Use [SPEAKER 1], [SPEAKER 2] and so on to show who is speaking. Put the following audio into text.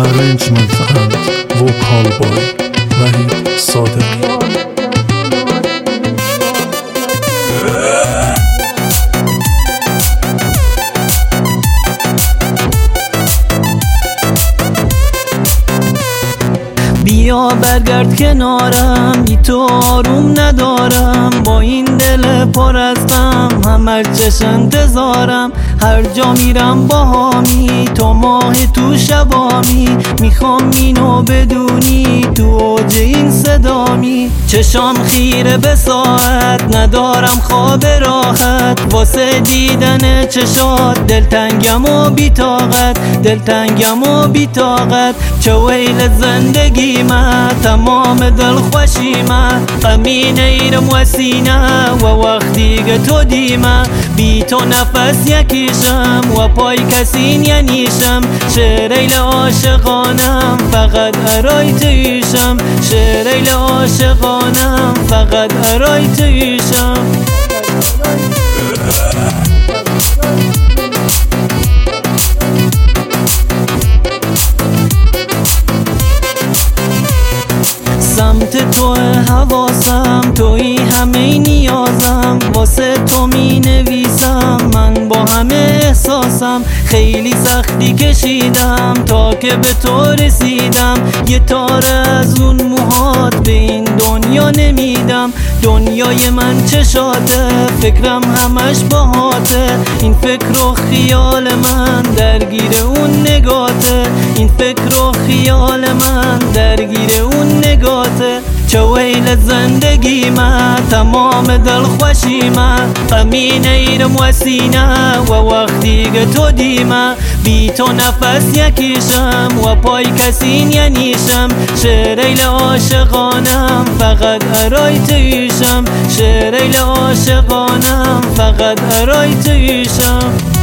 [SPEAKER 1] Arrangement and vocal by Wahid Sadeghi.
[SPEAKER 2] بیا برگرد کنارم، بی تو آروم ندارم، با این دل پر از غم همه چش انتظارم. هر جا میرم باهامی، تو ماه تو شبامی، میخوام اینو بدونی تو اوج این صدامی. چشام خیره به ساعت، ندارم خواب راحت، واسه دیدن چشات دلتنگم و بی‌طاقت، دلتنگم و بی‌طاقت. چه ویل زندگی من، تمام دلخوشی من، غمین ایرم و سینه و وقتی که تو دیمه. بی تو نفس یکیشم و پای کسی نیشم، شعریل عاشقانم فقط ارای تویشم، شعریل عاشقانم فقط ارای تویشم. سمت تو حواسم، توی همه نیازم، واسه تو می نویسم من با همه احساسم. خیلی سختی کشیدم تا که به تو رسیدم، یه تاره از اون موهات به این دنیا نمیدم. دنیای من چشاته، فکرم همش باهاته، این فکر و خیال من درگیر اون نگاته، این فکر و خیال من درگیر اون نگاته. چه ویل زندگی من، تمام دلخوشی من، غمین ایرم و سینه و وقتی که تو دیمه. بی تو نفس یکیشم و پای کسی نیشم، شعریل عاشقانم فقط ارای تویشم، شعریل عاشقانم فقط ارای تویشم.